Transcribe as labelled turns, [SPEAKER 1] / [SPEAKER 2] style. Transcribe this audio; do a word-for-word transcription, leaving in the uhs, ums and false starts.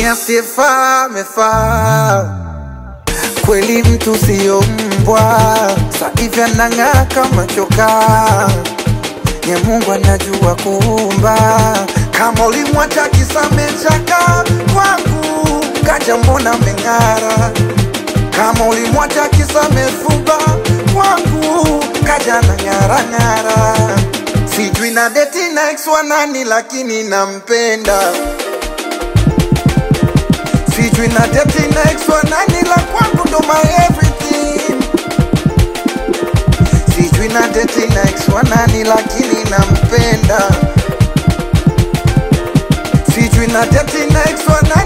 [SPEAKER 1] asiyefaa amefaa. Kweli mtu siyo mbwa, saivi anang'aa kama chokaa. Nye Mungu anajua kuumba. Kama ulimwacha kisa amechaka kwangu, kaja mbona meng'ara. Kama ulimwacha kisa amefuba kwangu, kaja na ng'ara ng'ara. Sijui na deti na ex wa nani lakini nampenda. Sijui na deti na ex wa nani la kwangu ndo my everything. Sijui na deti na ex wa nani lakini nampenda. Sijui na deti na ex wa nani